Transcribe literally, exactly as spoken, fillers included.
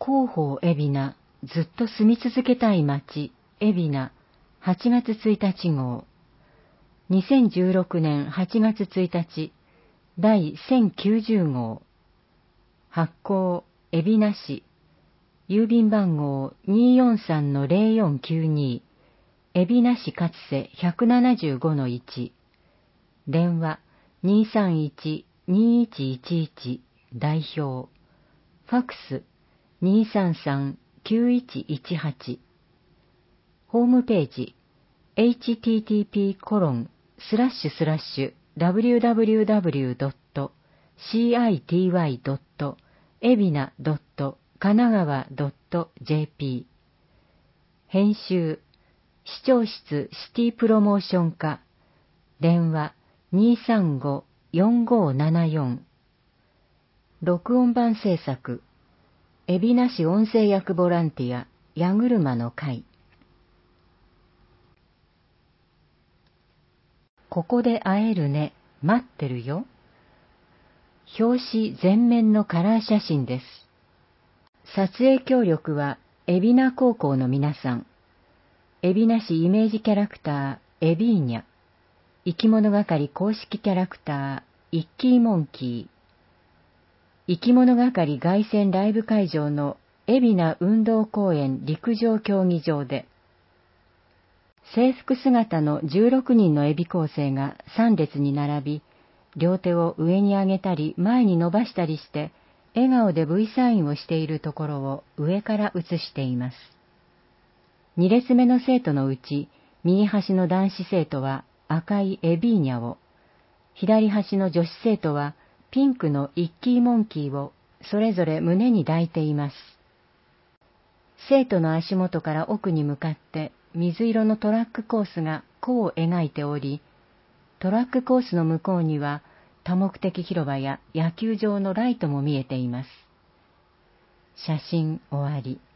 広報海老名、ずっと住み続けたい街、海老名、はちがつついたち号。にせんじゅうろくねんはちがつついたち、だいせんきゅうじゅう号。発行、海老名市。郵便番号 にーよんさんのゼロよんきゅうに、海老名市勝瀬 ひゃくななじゅうごのいち。電話 にーさんいち にーいちいちいち 代表。ファックス にーさんさん きゅういちいちはち。ホームページ エイチティーティーピーコロンスラッシュスラッシュダブリューダブリューダブリュードットシーアイティーワイドットエビナドット神奈川ドットジェーピー。編集視聴室シティプロモーション課。電話 にーさんご よんごななよん。録音版制作海老名市音声訳ボランティア矢車の会。ここで会えるね、待ってるよ。表紙全面のカラー写真です。撮影協力は海老名高校の皆さん。海老名市イメージキャラクターエビーニャ。生き物係公式キャラクターイッキーモンキー。生き物係凱旋ライブ会場の海老名運動公園陸上競技場で、制服姿のじゅうろくにんのエビ構成がさん列に並び、両手を上に上げたり前に伸ばしたりして、笑顔で V サインをしているところを上から写しています。に列目の生徒のうち、右端の男子生徒は赤いエビーニャを、左端の女子生徒はピンクのイッキーモンキーをそれぞれ胸に抱いています。生徒の足元から奥に向かって水色のトラックコースが弧を描いており、トラックコースの向こうには多目的広場や野球場のライトも見えています。写真終わり。